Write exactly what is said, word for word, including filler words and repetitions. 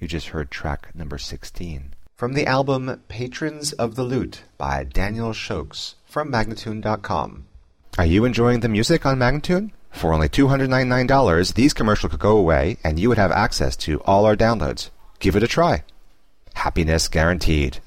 You just heard track number sixteen. From the album Patrons of the Lute by Daniel Shokes from Magnatune dot com. Are you enjoying the music on Magnatune? For only two hundred ninety-nine dollars, these commercials could go away and you would have access to all our downloads. Give it a try. Happiness guaranteed.